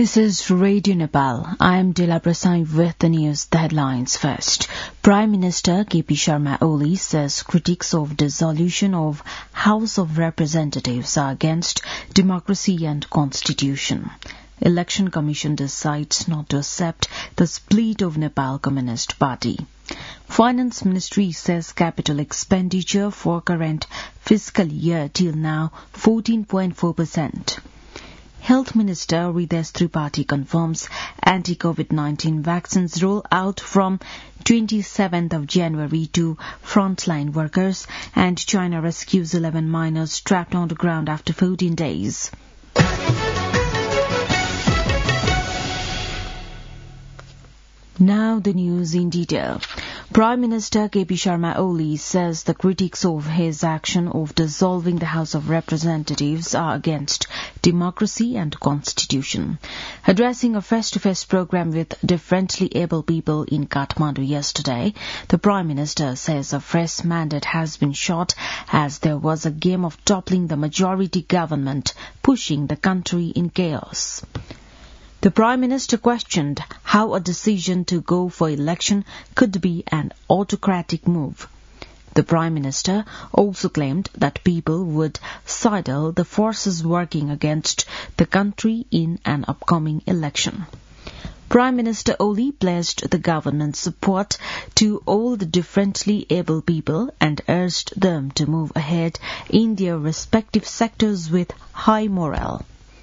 This is Radio Nepal. I am Dila Prasai with the news. The headlines first. Prime Minister KP Sharma Oli says critics of dissolution of House of Representatives are against democracy and constitution. Election Commission decides not to accept the split of Nepal Communist Party. Finance Ministry says capital expenditure for current fiscal year till now 14.4%. Health Minister Ridesh Tripathi confirms anti-COVID-19 vaccines roll out from 27th of January to frontline workers, and China rescues 11 miners trapped on the ground after 14 days. Now the news in detail. Prime Minister KP Sharma Oli says the critics of his action of dissolving the House of Representatives are against democracy and constitution. Addressing a face-to-face program with differently able people in Kathmandu yesterday, the Prime Minister says a fresh mandate has been shot as there was a game of toppling the majority government, pushing the country in chaos. The Prime Minister questioned how a decision to go for election could be an autocratic move. The Prime Minister also claimed that people would sidle the forces working against the country in an upcoming election. Prime Minister Oli pledged the government's support to all the differently able people and urged them to move ahead in their respective sectors with high morale.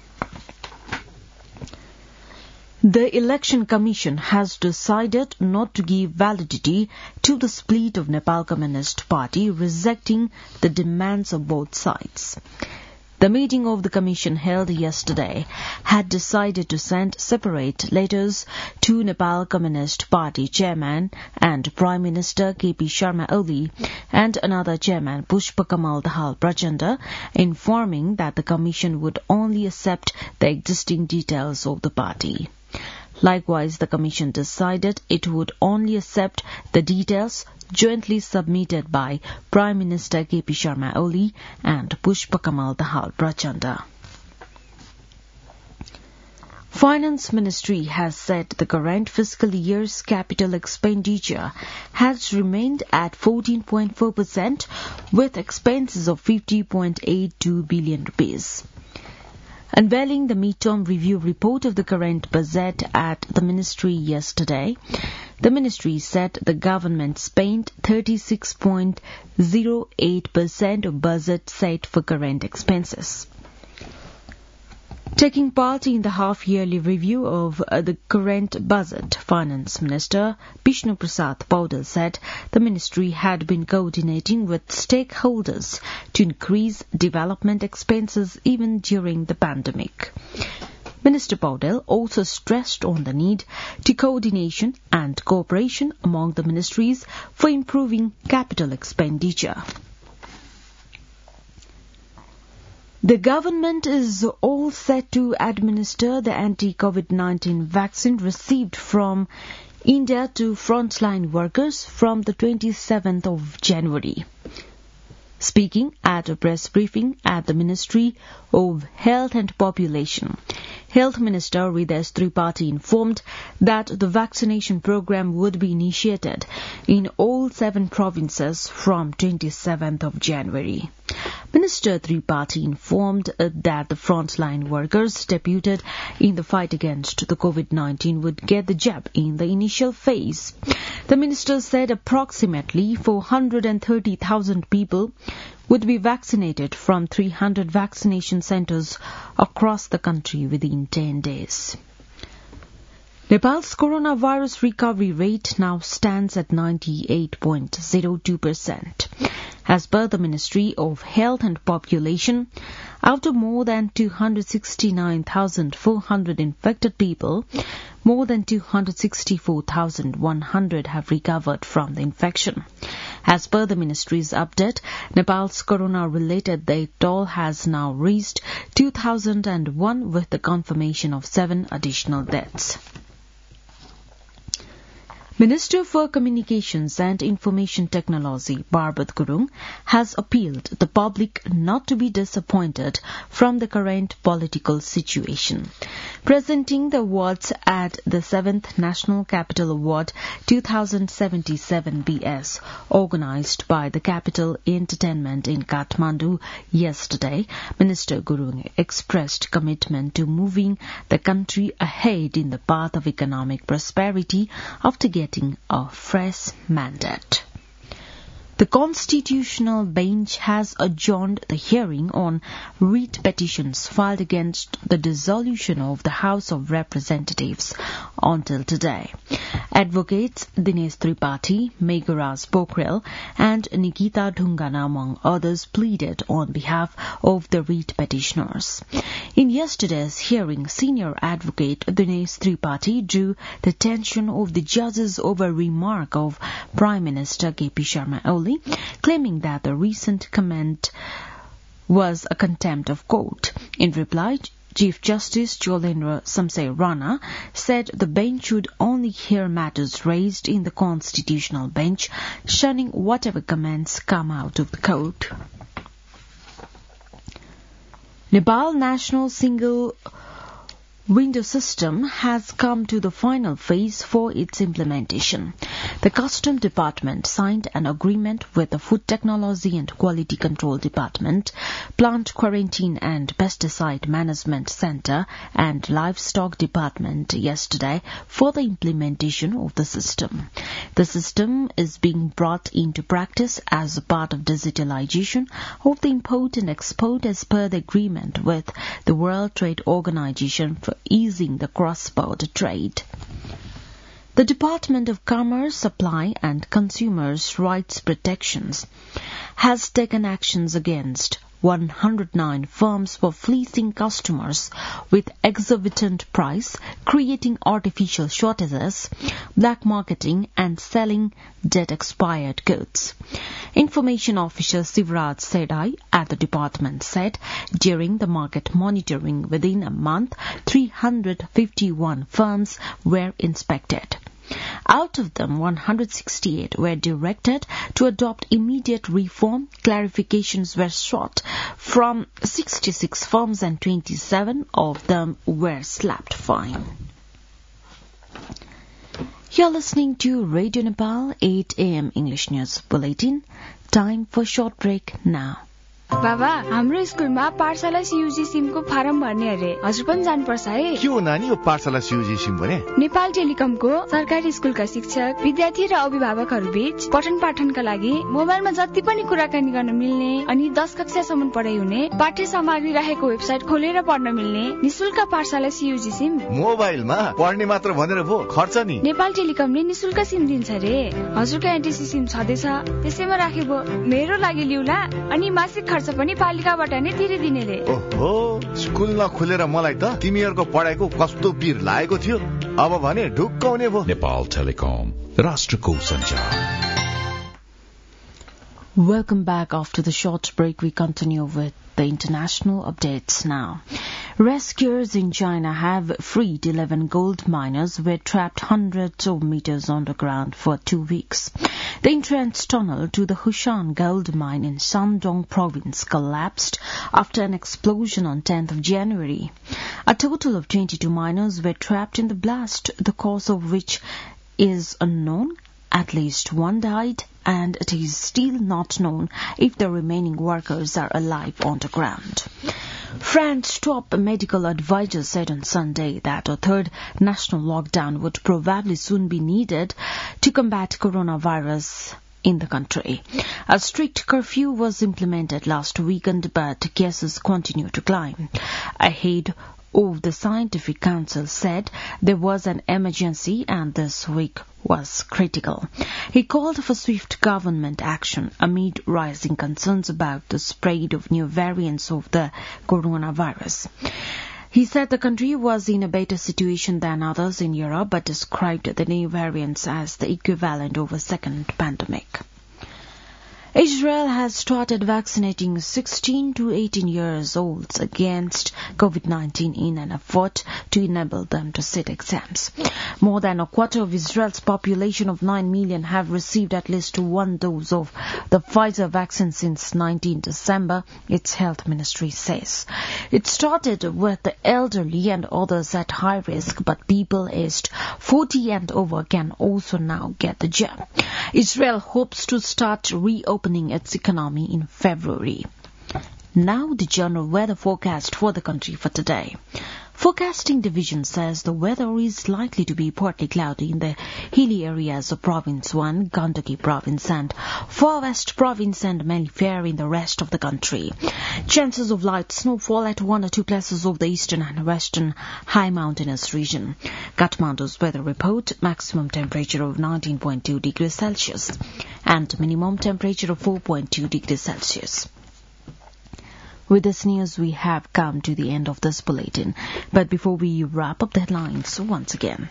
The Election Commission has decided not to give validity to the split of Nepal Communist Party, rejecting the demands of both sides. The meeting of the Commission held yesterday had decided to send separate letters to Nepal Communist Party Chairman and Prime Minister KP Sharma Oli and another Chairman Pushpakamal Dahal Prachanda, informing that the Commission would only accept the existing details of the party. Likewise, the Commission decided it would only accept the details jointly submitted by Prime Minister KP Sharma Oli and Pushpakamal Dahal Prachanda. Finance Ministry has said the current fiscal year's capital expenditure has remained at 14.4% with expenses of 50.82 billion rupees. Unveiling the mid-term review report of the current budget at the ministry yesterday, the ministry said the government spent 36.08% of budget set for current expenses. Taking part in the half-yearly review of the current budget, Finance Minister Bishnu Prasad Paudel said the ministry had been coordinating with stakeholders to increase development expenses even during the pandemic. Minister Paudel also stressed on the need to coordination and cooperation among the ministries for improving capital expenditure. The government is all set to administer the anti-COVID-19 vaccine received from India to frontline workers from the 27th of January. Speaking at a press briefing at the Ministry of Health and Population, Health Minister Ridesh Tripathi informed that the vaccination program would be initiated in all 7 provinces from 27th of January. Minister Tripathi informed that the frontline workers deputed in the fight against the COVID-19 would get the jab in the initial phase. The minister said approximately 430,000 people would be vaccinated from 300 vaccination centres across the country within 10 days. Nepal's coronavirus recovery rate now stands at 98.02%. As per the Ministry of Health and Population, out of more than 269,400 infected people, more than 264,100 have recovered from the infection. As per the ministry's update, Nepal's corona-related death toll has now reached 2,001 with the confirmation of 7 additional deaths. Minister for Communications and Information Technology, Barbet Gurung, has appealed the public not to be disappointed from the current political situation. Presenting the awards at the 7th National Capital Award 2077 BS, organized by the Capital Entertainment in Kathmandu yesterday, Minister Gurung expressed commitment to moving the country ahead in the path of economic prosperity after getting a fresh mandate. The Constitutional Bench has adjourned the hearing on writ petitions filed against the dissolution of the House of Representatives until today. Advocates Dinesh Tripathi, Megharaj Pokhrel and Nikita Dhungana, among others, pleaded on behalf of the writ petitioners. In yesterday's hearing, senior advocate Dinesh Tripathi drew the attention of the judges over a remark of Prime Minister K.P. Sharma Oli, claiming that the recent comment was a contempt of court. In reply, Chief Justice Jolendra Samsay Rana said the bench should only hear matters raised in the Constitutional Bench, shunning whatever comments come out of the court. Nepal National Single Window System has come to the final phase for its implementation. The Custom Department signed an agreement with the Food Technology and Quality Control Department, Plant Quarantine and Pesticide Management Center, and Livestock Department yesterday for the implementation of the system. The system is being brought into practice as a part of digitalization of the import and export as per the agreement with the World Trade Organization for easing the cross-border trade. The Department of Commerce, Supply and Consumers' Rights Protections has taken actions against 109 firms for fleecing customers with exorbitant price, creating artificial shortages, black marketing and selling debt-expired goods. Information officer Sivraj Sedai at the department said during the market monitoring within a month, 351 firms were inspected. Out of them, 168 were directed to adopt immediate reform. Clarifications were sought from 66 firms and 27 of them were slapped fine. You're listening to Radio Nepal 8 a.m. English News Bulletin. Time for short break now. बाबा हाम्रो स्कुलमा पाठशाला CUG Simco form भर्ने अरे हजुर पनि जानुपर्छ है के हो नानी यो पाठशाला सीयूजी सिम भने नेपाल टेलिकमको सरकारी स्कुलका शिक्षक विद्यार्थी र अभिभावकहरू बीच पठन पाठनका लागि मोबाइलमा जति पनि कुराकानी गर्न मिल्ने अनि 10 कक्षासम्म पढाइ हुने पाठ्य सामग्री राखेको वेबसाइट खोलेर पढ्न मिल्ने निशुल्क पाठशाला सीयूजी सिम मोबाइलमा पढ्ने मात्र भनेर भो खर्च नि नेपाल टेलिकमले निशुल्क सिम दिन्छ रे हजुरको एनटीसी सिम छदैछ त्यसैमा राखेको मेरो लागि लिउला अनि मासिक खर्च पनि पालिकाबाट नै तिरे दिनेले ओहो स्कुल नखुलेर मलाई त तिमीहरुको पढाइको कस्तो पीर लागेको थियो अब भने ढुक्क हुने भो नेपाल टेलिकम राष्ट्रको सञ्चार Welcome back. After the short break, we continue with the international updates now. Rescuers in China have freed 11 gold miners who were trapped hundreds of meters underground for 2 weeks. The entrance tunnel to the Hushan gold mine in Shandong province collapsed after an explosion on 10th of January. A total of 22 miners were trapped in the blast, the cause of which is unknown. At least one died, and it is still not known if the remaining workers are alive on the ground. France's top medical advisor said on Sunday that a third national lockdown would probably soon be needed to combat coronavirus in the country. A strict curfew was implemented last weekend, but cases continue to climb. Ahead of the Scientific Council said there was an emergency and this week was critical. He called for swift government action amid rising concerns about the spread of new variants of the coronavirus. He said the country was in a better situation than others in Europe, but described the new variants as the equivalent of a second pandemic. Israel has started vaccinating 16 to 18 years olds against COVID-19 in an effort to enable them to sit exams. More than a quarter of Israel's population of 9 million have received at least one dose of the Pfizer vaccine since 19 December, its health ministry says. It started with the elderly and others at high risk, but people aged 40 and over can also now get the jab. Israel hopes to start reopening its economy in February. Now the general weather forecast for the country for today. Forecasting division says the weather is likely to be partly cloudy in the hilly areas of Province 1, Gandaki Province and Far West Province and mainly fair in the rest of the country. Chances of light snowfall at 1 or 2 places of the eastern and western high mountainous region. Kathmandu's weather report, maximum temperature of 19.2 degrees Celsius and minimum temperature of 4.2 degrees Celsius. With this news, we have come to the end of this bulletin. But before we wrap up the headlines once again.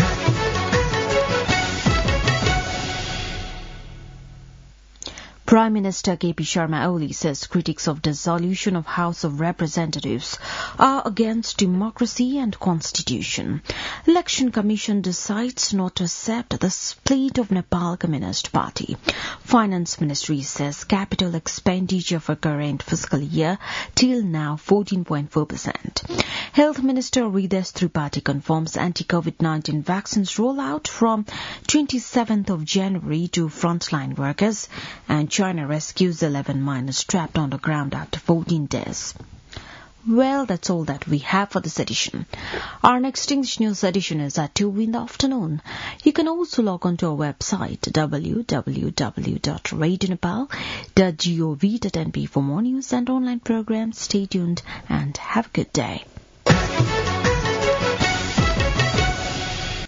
Prime Minister KP Sharma Oli says critics of dissolution of House of Representatives are against democracy and constitution. Election Commission decides not to accept the split of Nepal Communist Party. Finance Ministry says capital expenditure for current fiscal year till now 14.4%. Health Minister Ridesh Tripathi confirms anti-COVID-19 vaccines rollout from 27th of January to frontline workers, and China rescues 11 miners trapped on the ground after 14 days. Well, that's all that we have for this edition. Our next English news edition is at 2 in the afternoon. You can also log on to our website www.radionepal.gov.np for more news and online programs. Stay tuned and have a good day.